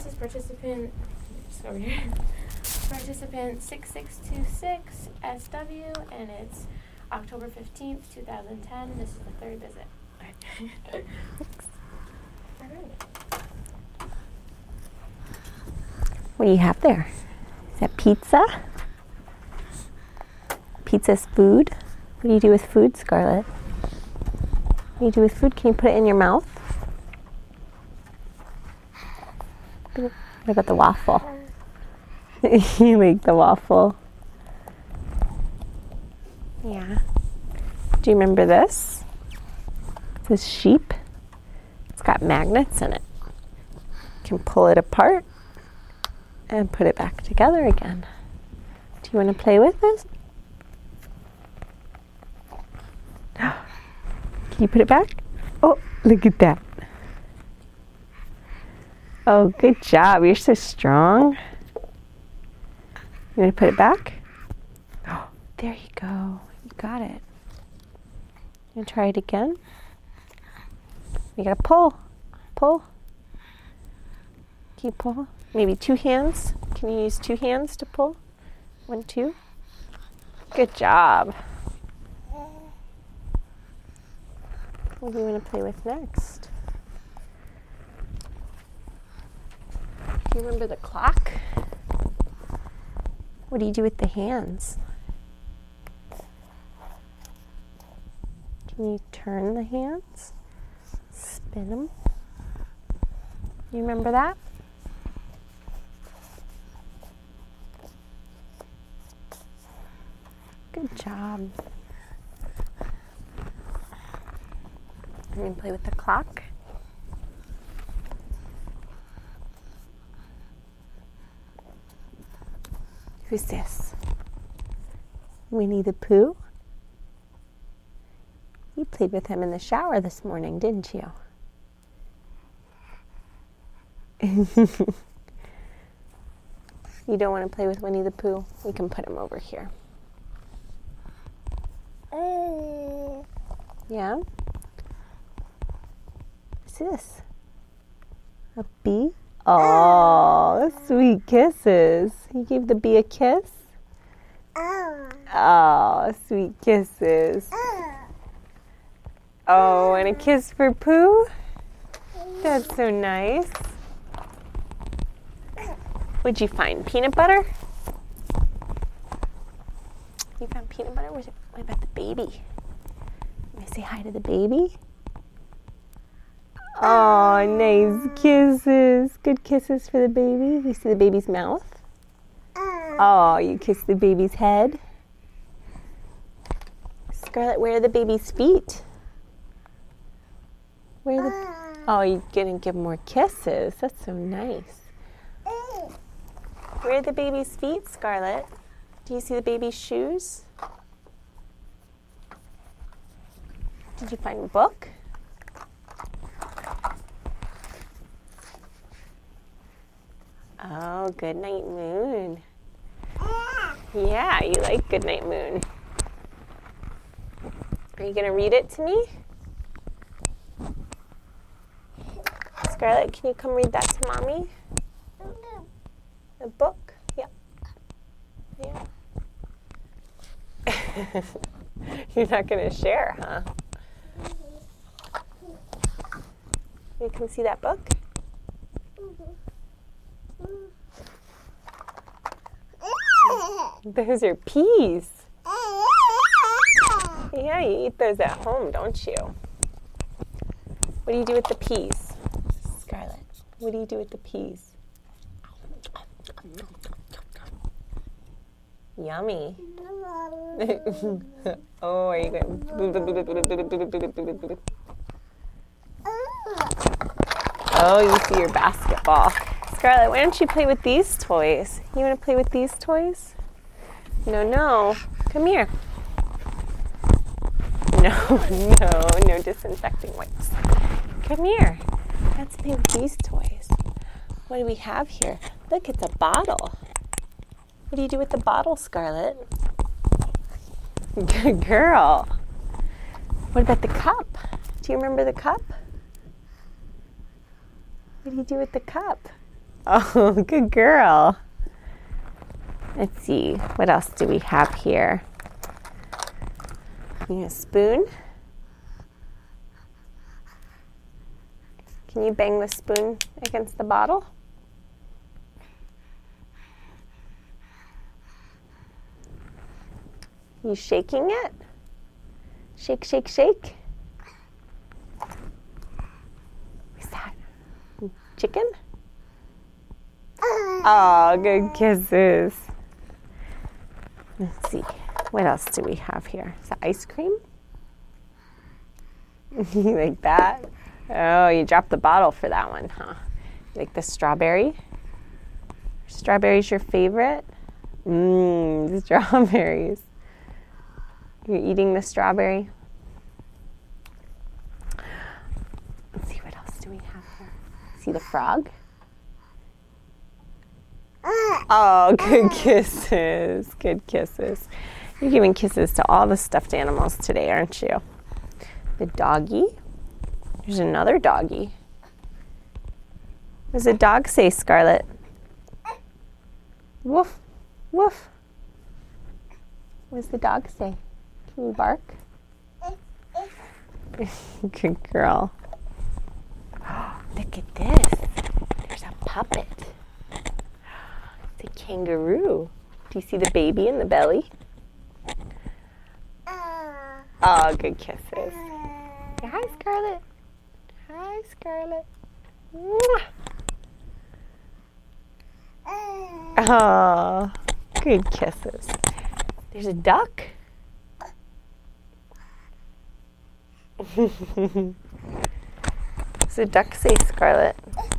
This is participant, just over here, participant 6626 SW, and it's October 15th, 2010. This is the third visit. All right. What do you have there? Is that pizza? Pizza's food? What do you do with food, Scarlett? What do you do with food? Can you put it in your mouth? What about the waffle? You like the waffle? Yeah. Do you remember this? This sheep? It's got magnets in it. You can pull it apart and put it back together again. Do you want to play with this? Can you put it back? Oh, look at that. Oh, good job. You're so strong. You want to put it back? Oh, there you go. You got it. You want to try it again? You got to pull. Pull. Can you pull? Maybe two hands. Can you use two hands to pull? 1, 2. Good job. What do you want to play with next? Do you remember the clock? What do you do with the hands? Can you turn the hands? Spin them? You remember that? Good job. I'm going to play with the clock. Who's this? Winnie the Pooh? You played with him in the shower this morning, didn't you? You don't want to play with Winnie the Pooh? We can put him over here. Yeah? What's this? A bee? Oh, sweet kisses. You gave the bee a kiss? Oh, sweet kisses. Oh, and a kiss for Pooh? That's so nice. What'd you find? Peanut butter? You found peanut butter? What about the baby? Can I say hi to the baby? Oh, nice kisses. Good kisses for the baby. You see the baby's mouth? Oh, you kiss the baby's head. Scarlett, where are the baby's feet? Where are the... Oh, you're going to give more kisses. That's so nice. Where are the baby's feet, Scarlett? Do you see the baby's shoes? Did you find a book? Oh, Goodnight Moon. Yeah, you like Goodnight Moon. Are you going to read it to me? Scarlett, can you come read that to Mommy? A book? Yeah. Yeah. You're not going to share, huh? You can see that book? Those are peas. Yeah, you eat those at home, don't you? What do you do with the peas? Scarlett, what do you do with the peas? Yummy. Oh, are you going? Oh, you see your basketball. Scarlett, why don't you play with these toys? You want to play with these toys? No. Come here. No disinfecting wipes. Come here. Let's play with these toys. What do we have here? Look, it's a bottle. What do you do with the bottle, Scarlett? Good girl. What about the cup? Do you remember the cup? What do you do with the cup? Oh, good girl. Let's see, what else do we have here? You need a spoon? Can you bang the spoon against the bottle? You shaking it? Shake, shake, shake. What's that? Chicken? Oh, good kisses. Let's see. What else do we have here? Is that ice cream? You like that? Oh, you dropped the bottle for that one, huh? You like the strawberry? Strawberry's your favorite? Strawberries. You're eating the strawberry? Let's see, what else do we have here? See the frog? Oh, good kisses. Good kisses. You're giving kisses to all the stuffed animals today, aren't you? The doggy. There's another doggy. What does the dog say, Scarlett? Woof, woof. What does the dog say? Can you bark? Good girl. Oh, look at this. There's a puppet. It's a kangaroo. Do you see the baby in the belly? Oh, good kisses. Say hi, Scarlett. Hi, Scarlett. Mwah. Oh, good kisses. There's a duck. Does the duck say, Scarlett?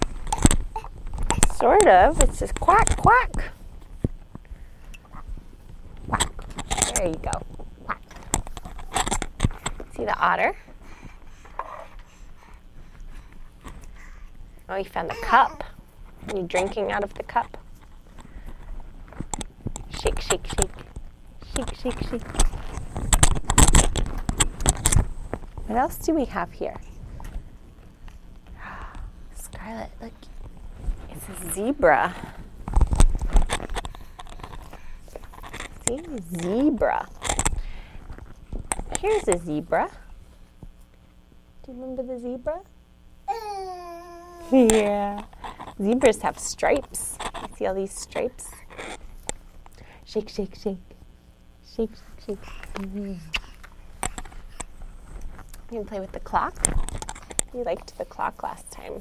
Sort of. It's just quack, quack. Quack. There you go. Quack. See the otter? Oh, you found a cup. Are you drinking out of the cup? Shake, shake, shake. Shake, shake, shake. What else do we have here? Scarlett, look. It's a zebra. See? Zebra. Here's a zebra. Do you remember the zebra? Yeah. Zebras have stripes. You see all these stripes? Shake, shake, shake. Shake, shake, shake. You can play with the clock. You liked the clock last time.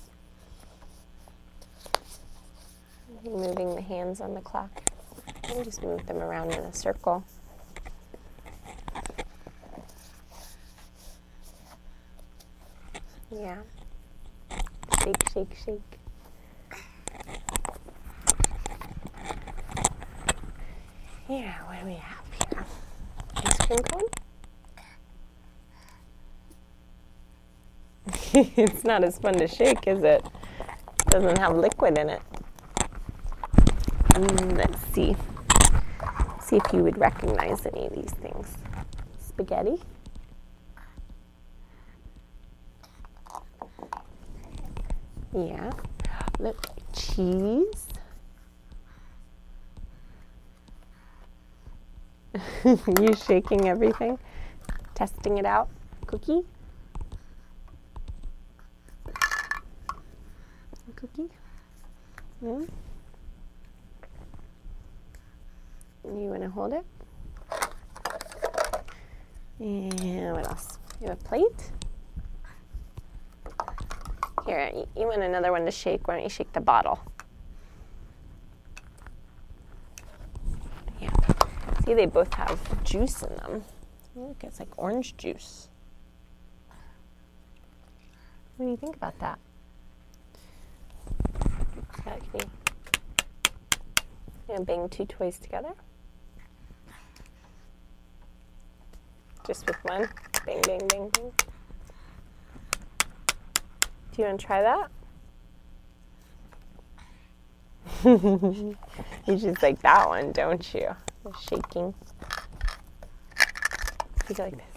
Moving the hands on the clock. And just move them around in a circle. Yeah. Shake, shake, shake. Yeah, what do we have here? Ice cream cone? It's not as fun to shake, is it? It doesn't have liquid in it. Let's see. See if you would recognize any of these things. Spaghetti? Yeah. Look, cheese. You shaking everything? Testing it out? Cookie? Cookie? Yeah. You want to hold it? And what else? You have a plate? Here, you want another one to shake. Why don't you shake the bottle? Yeah. See, they both have juice in them. Look, it's like orange juice. What do you think about that? Can you bang two toys together? Just with one? Bang, bang, bang, bang. Do you want to try that? You just like that one, don't you? You're shaking. You go like this.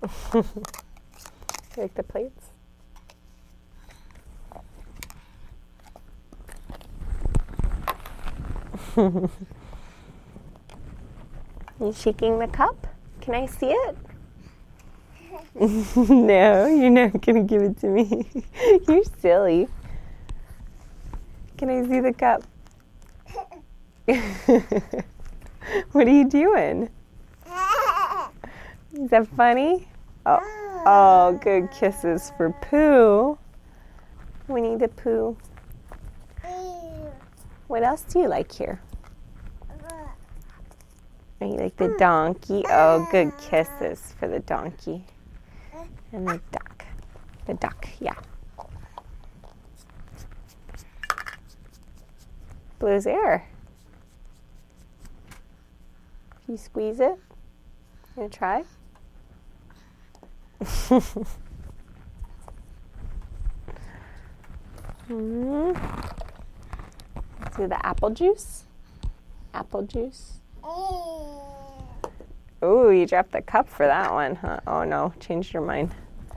Like the plates? You shaking the cup? Can I see it? No, you're not gonna give it to me. You're silly. Can I see the cup? What are you doing? Is that funny? Oh, good kisses for Pooh. Winnie the Pooh. What else do you like here? Oh, you like the donkey? Oh, good kisses for the donkey. And the duck. The duck, yeah. Blows air. If you squeeze it, you gonna try? Let's do the apple juice. Apple juice. Oh, you dropped the cup for that one, huh? Oh no, changed your mind.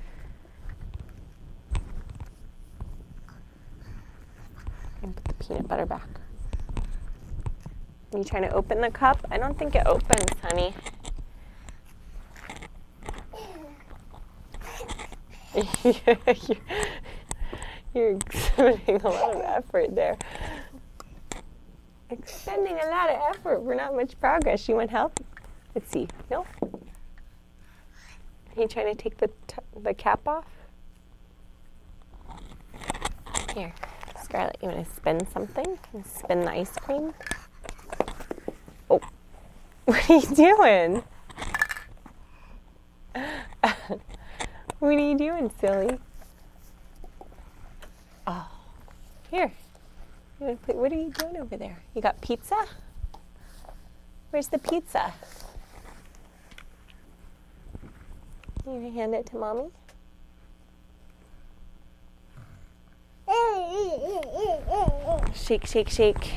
And put the peanut butter back. Are you trying to open the cup? I don't think it opens, honey. You're exerting a lot of effort there. Expending a lot of effort for not much progress. You want help? Let's see. No? Are you trying to take the cap off? Here, Scarlett, you want to spin something? Spin the ice cream? Oh, what are you doing? What are you doing, silly? Oh, here. What are you doing over there? You got pizza? Where's the pizza? You gonna hand it to Mommy? Shake, shake, shake.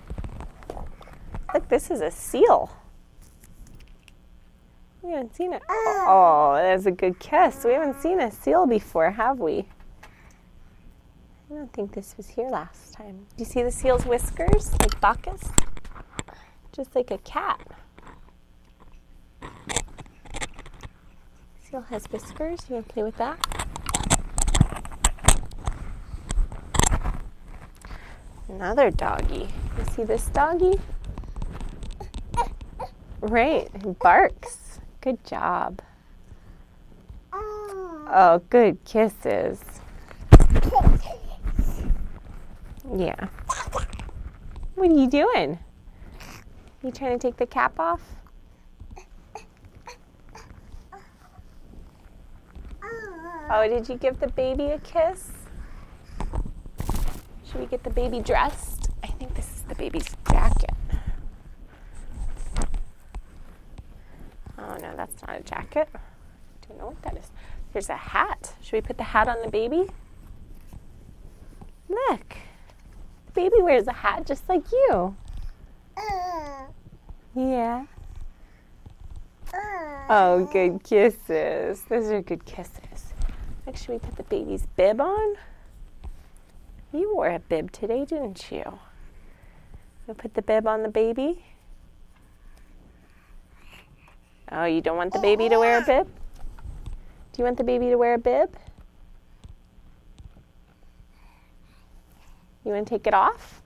Look, this is a seal. We haven't seen it. Oh, that's a good kiss. We haven't seen a seal before, have we? I don't think this was here last time. Do you see the seal's whiskers, like Bacchus? Just like a cat. Seal has whiskers. You want to play with that? Another doggy. You see this doggy? Right, he barks. Good job. Oh, good kisses. Yeah. What are you doing? You trying to take the cap off? Oh, did you give the baby a kiss? Should we get the baby dressed? I think this is the baby's jacket. Oh no, that's not a jacket. I don't know what that is. There's a hat. Should we put the hat on the baby? Look. The baby wears a hat just like you. Yeah. Oh, good kisses. Those are good kisses. Like, should we put the baby's bib on? You wore a bib today, didn't you? We'll put the bib on the baby. Oh, you don't want the baby to wear a bib? Do you want the baby to wear a bib? You want to take it off?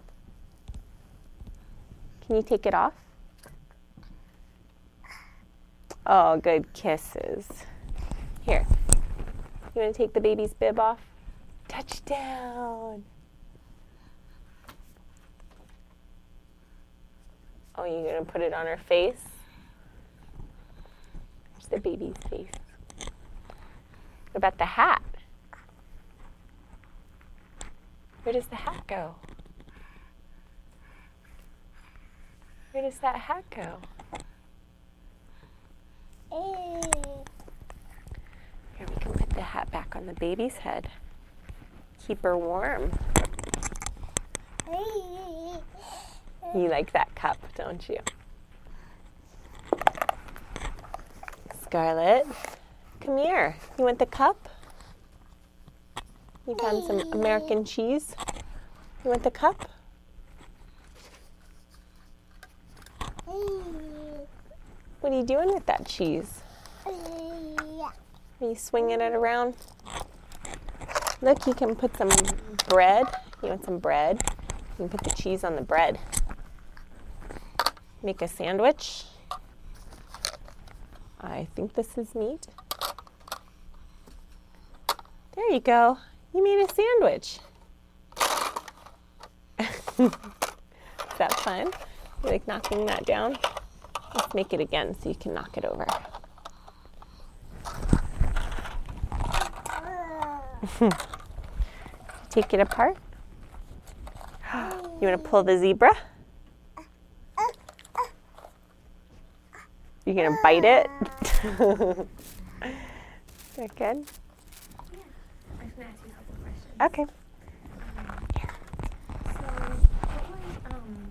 Can you take it off? Oh, good kisses. Here. You want to take the baby's bib off? Touchdown. Oh, you're going to put it on her face? There's the baby's face. What about the hat? Where does the hat go? Where does that hat go? Here, we can put the hat back on the baby's head. Keep her warm. You like that cup, don't you? Scarlett, Come here. You want the cup? You found some American cheese. You want the cup? What are you doing with that cheese? Are you swinging it around? Look, you can put some bread. You want some bread? You can put the cheese on the bread. Make a sandwich. I think this is neat. There you go. You made a sandwich. Is that fun? You like knocking that down? Let's make it again so you can knock it over. Take it apart. You want to pull the zebra? You're going to bite it? Is that good? Yeah. I was going to ask you a couple questions. Okay.